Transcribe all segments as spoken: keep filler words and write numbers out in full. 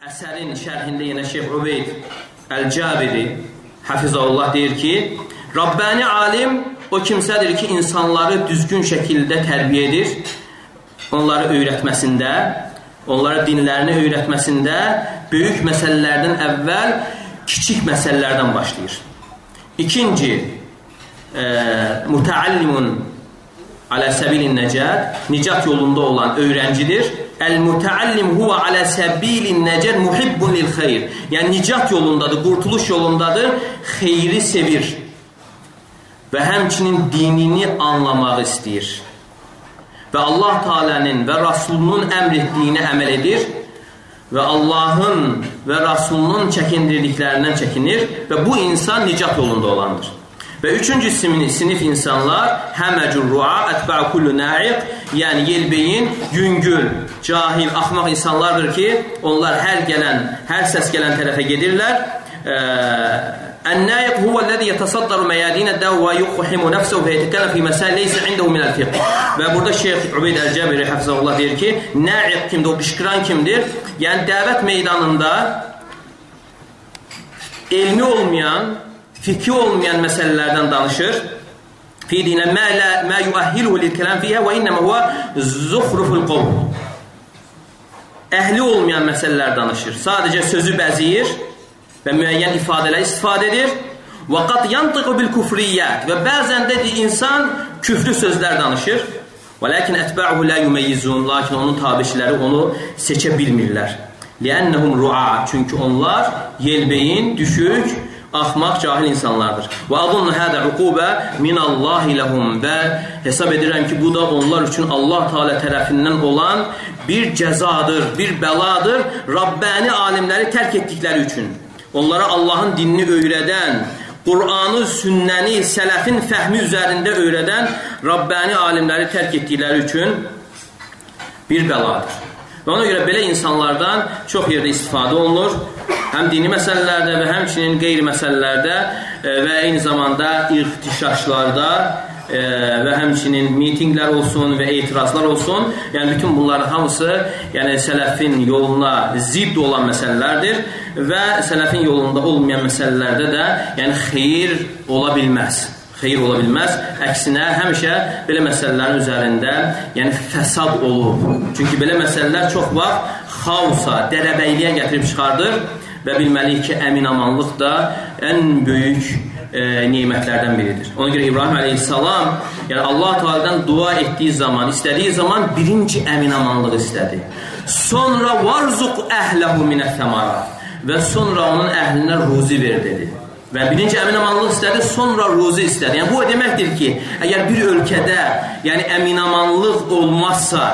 Əsərin şərhində yenə Şeyx Ubeyd Əl-Cabiri Hafizahullah deyir ki, Rabbani alim o kimsədir ki, insanları düzgün şəkildə tərbiyə edir, onları öyrətməsində, onlara dinlərini öyrətməsində böyük məsələlərdən əvvəl kiçik məsələlərdən başlayır. İkinci, e, mütəallimun alə səbilin nəcət, nicat yolunda olan öyrəncidir. Əl-mütəallim huvə alə səbilin nəcət muhibbun lil xeyr. Yəni, nicat yolundadır, qurtuluş yolundadır, xeyri sevir və həmçinin dinini anlamaq istəyir. Və Allah Teala'nın və Rasulunun əmr etdiyinə əməl edir və Allahın və Rasulunun çəkindirdiklərindən çəkinir və bu insan nicat yolunda olandır. Və üçüncü sinif insanlar həməcur ru'a, ətbə'u kullu na'iq, yəni yelbeyin, yüngül, cahil, axmaq insanlardır ki, onlar hər gələn, hər səs gələn tərəfə gedirlər. Ən-na'iq huvəl-ləzi yətəsaddaru məyədinə dəv və yuqhimu nəfsəhu və yetəkələm fi məsəl leysə indəhu minəl-fiqh. Və burada Şeyx Ubeyd Əl-Cabiri Hafizahullah deyir ki, na'iq kimdir, o qışqıran kimdir? Yəni, dəvət meydanında elmi olmayan, fikri olmayan məsələlərdən danışır. Fi dinə mə yuəhhiluhu lil-kələm fiyhə və innəmə huvə zuxruful qovl. Əhli olmayan məsələlər danışır. Sadəcə sözü bəziyir və müəyyən ifadələr istifadə edir. Və qad yantiqu bil-küfriyyət. Və bəzən də insan küfrü sözlər danışır. Və lakin ətbə'uhu la yumeyyizun. Lakin onun tabiçiləri onu seçə bilmirlər. Liənnəhum ru'a. Çünki onlar yelbeyin, düşük, axmaq, cahil insanlardır. Və adunnu hədə uqubə minallahi ləhum. Və hesab edirəm ki, bu da onlar üçün Allah Teala tərəfindən olan bir cəzadır, bir bəladır. Rabbani alimləri tərk etdikləri üçün. Onlara Allahın dinini öyrədən, Qur'anı, sünnəni, sələfin fəhmi üzərində öyrədən Rabbani alimləri tərk etdikləri üçün bir bəladır. Və ona görə belə insanlardan çox yerdə istifadə olunur. Həm dini məsələlərdə və həmçinin qeyri məsələlərdə və eyni zamanda ixtişaşlarda və həmçinin mitinglər olsun və etirazlar olsun. Yəni, bütün bunların hamısı yəni, sələfin yoluna zidd olan məsələlərdir və sələfin yolunda olmayan məsələlərdə də yəni, xeyir ola bilməz. Xeyir ola bilməz. Əksinə, həmişə belə məsələlərin üzərində yəni fəsad olur. Çünki belə məsələlər çox vaxt xausa, dərəbəyliyə gətirib çıxardır və bilməliyik ki, əmin-amanlıq da ən böyük e, nimətlərdən biridir. Ona görə İbrahim əleyhissalam yəni Allah Teala'dan dua etdiyi zaman, istədiyi zaman birinci əmin-amanlıq istədi. Sonra varzuq əhləhu minəs-səmarat və sonra onun əhlinə ruzi ver dedi. Və birinci əmin-amanlıq istədi, sonra ruzi istədi. Yəni, bu o deməkdir ki, əgər bir ölkədə yəni, əmin-amanlıq olmazsa,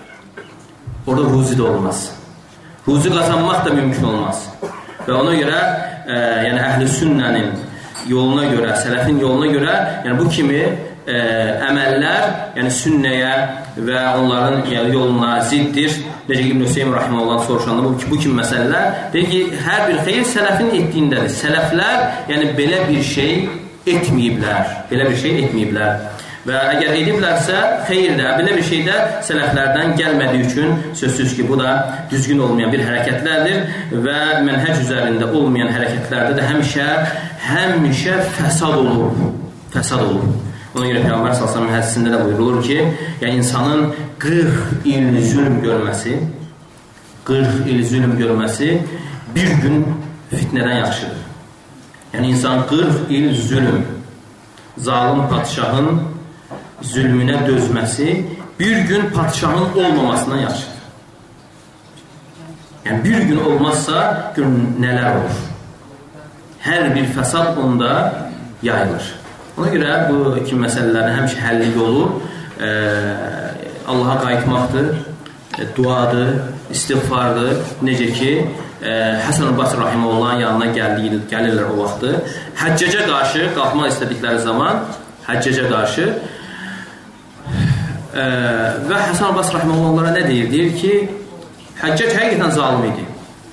orada ruzi də olmaz. Ruzi qazanmaq da mümkün olmaz. Və ona görə, e, yəni əhl-i sünnənin yoluna görə, sələfin yoluna görə, yəni bu kimi e, əməllər, yəni sünnəyə və onların yəni, yoluna ziddir. Necə ki, İbn Hüseyin Rahiməhullah soruşanda bu, bu kimi məsələlər deyir ki, hər bir xeyir sələfin etdiyindədir. Sələflər yəni belə bir şey etməyiblər. Belə bir şey etməyiblər. Və əgər ediblərsə, xeyir də, belə bir şey də sələflərdən gəlmədiyi üçün sözsüz ki, bu da düzgün olmayan bir hərəkətlərdir və mənhəc üzərində olmayan hərəkətlərdə də həmişə, həmişə fəsad olur. Fəsad olur. Ona görə Peyğəmbər sallallahu əleyhi və səlləm hədisində də buyurulur ki, yəni insanın qırx il zülm görməsi, qırx il zülm görməsi bir gün fitnədən yaxşıdır. Yəni insan qırx il zülm, zalim padişahın zülmünə dözməsi bir gün padişahın olmamasından yaxşıdır. Yəni bir gün olmazsa gör nələr olur. Hər bir fəsad onda yayılır. Ona görə bu kimi məsələlərin həmişə həlli yolu e, Allaha qayıtmaqdır, e, duadır, istiğfardır. Necə ki, e, Həsən Basri Rahiməhullahın yanına gəldi, gəlirlər o vaxtı. Həccəcə qarşı qalxmaq istədikləri zaman, həccəcə qarşı e, və Həsən Basri Rahiməhullahlara nə deyir? Deyir ki, Həccac həqiqətən zalim idi.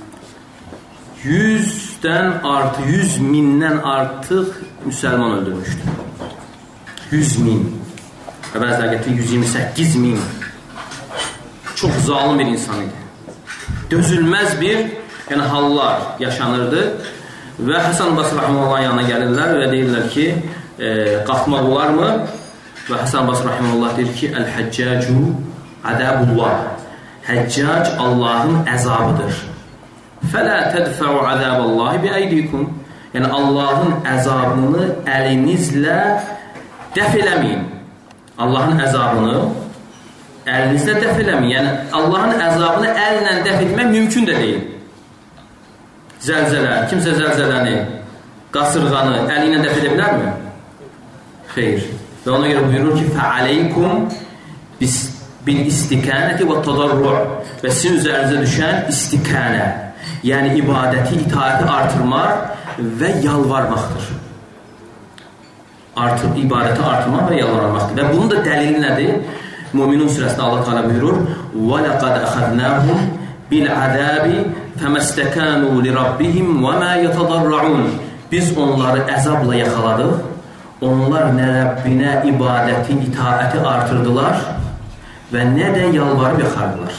Yüzdən artıq, yüz mindən artıq müsəlman öldürmüşdü. Yüz min. Və bəzilər gətirir, yüz iyirmi səkkiz min. Çox zalim bir insan idi. Dözülməz bir yəni hallar yaşanırdı və Həsən Basri Rahiməllahın yanına gəlirlər və deyirlər ki, e, qalxmaq olarmı? Və Həsən Basri Rahiməllah deyir ki, Əl-Həccacu ədəbullah. Həccac Allahın əzabıdır. Fələ tədfəu ədəbəllahi bi-əydikum. Yəni, Allahın əzabını əlinizlə dəf eləməyin. Allahın əzabını əlinizlə dəf eləməyin. Yəni, Allahın əzabını əllə dəf etmək mümkün də deyil. Zəlzələ, kimsə zəlzələni, qasırğanı əli ilə dəf edə bilərmi? Xeyr. Və ona görə buyurur ki, fəaleykum bil-istikanəti və tadarru' və sizin üzərinizə düşən istikanə, yəni ibadəti, itaəti artırmaq və yalvarmaqdır. Artır, ibadəti artırmaq və yalvarmaqdır. Və bunun da dəlili nədir? Müminun surəsində Allah Teala buyurur: وَلَقَدْ أَخَذْنَاهُمْ بِالْعَذَابِ فَمَسْتَكَانُوا لِرَبِّهِمْ وَمَا يَتَضَرَّعُونَ. Biz onları əzabla yaxaladıq. Onlar nə Rəbbinə ibadəti, itaəti artırdılar və nə də yalvarıb yaxardılar.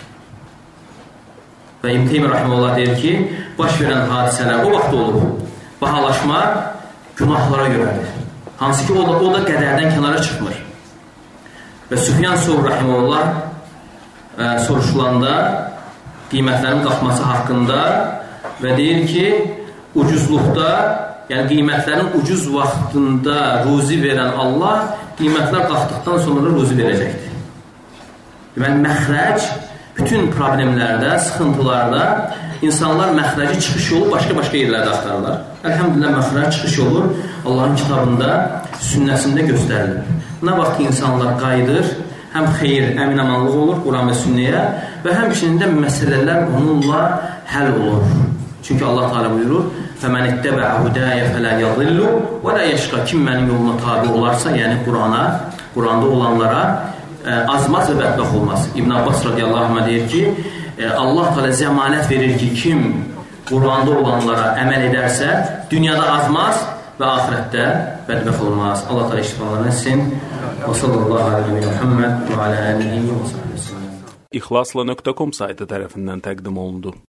Və İbn Teymiyyə Rahiməhullah deyir ki, baş verən hadisələr o vaxt olur. Bahalaşma günahlara görədir. Hansı ki, o da, o da qədərdən kənara çıxmır. Və Süfyan Sövri Rahiməhullah e, soruşulanda qiymətlərin qalxması haqqında və deyir ki, ucuzluqda, yəni qiymətlərin ucuz vaxtında ruzi verən Allah qiymətlər qalxdıqdan sonra ruzi verəcəkdir. Deməli, məxrəc bütün problemlərdə, sıxıntılarda insanlar məxrəci çıxış yolu başqa-başqa yerlərdə axtarırlar. Əlhəmdülillah, məxrəc çıxış yolu Allahın kitabında, sünnəsində göstərilir. Nə vaxt insanlar qayıdır, həm xeyir, əmin-amanlıq olur Quran və sünnəyə və həmçinin də məsələlər onunla həll olur. Çünki Allah Teala buyurur: "Fəmən ittəbə hudaya fələ yadillu və la yəşqa." Kim mənim yoluma tabe olarsa, yəni Qurana, Quranda olanlara ə, azmaz və bədbəxt olmaz. İbn Abbas radiyallahu anh deyir ki, ə, Allah Teala zəmanət verir ki, kim Quranda olanlara əməl edərsə, dünyada azmaz və axirətdə bədbəxt olmaz. Allah Teala iştifalarını etsin. Və sallallahu aleyhi və Muhammed və alə alihi və sahbihi. İxlasla nöqtə com saytı tərəfindən təqdim olundu.